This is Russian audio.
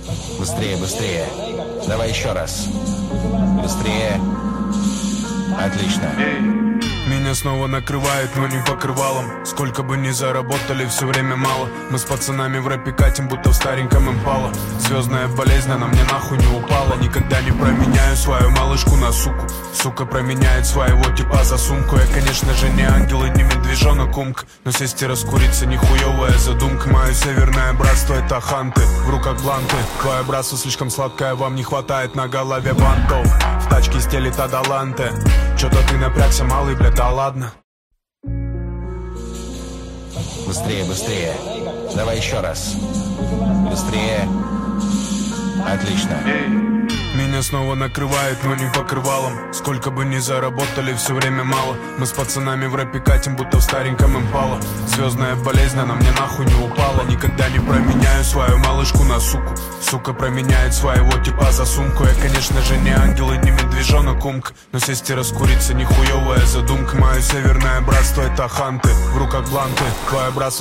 Быстрее, быстрее. Давай еще раз. Быстрее. Отлично. Меня снова накрывает, но не покрывалом. Сколько бы ни заработали, все время мало. Мы с пацанами в рэпе катим, будто в стареньком импала. Звездная болезнь, она мне нахуй не упала. Никогда не променяю свою малышку на суку. Сука променяет своего типа за сумку. Я, конечно же, не ангел и не медвежонок умк, но сесть и раскуриться нихуевая задумка. Мое северное братство — это ханты, в руках бланты. Твое братство слишком сладкое, вам не хватает на голове бантов. В тачке стелит Адаланте. Чё-то ты напрягся, малый, блядь, да ладно. Быстрее, быстрее. Давай еще раз. Быстрее. Отлично. Меня снова накрывает, но не покрывалом. Сколько бы ни заработали, все время мало. Мы с пацанами в рэпе катим, будто в стареньком импала. Звездная болезнь, она мне нахуй не упала. Никогда не променяю свою малышку на суку. Сука променяет своего типа за сумку. Я, конечно же, не ангел и не медвежонок умк, но сесть и раскуриться нихуевая задумка. Мое северное братство — это ханты, в руках бланты. Твое братство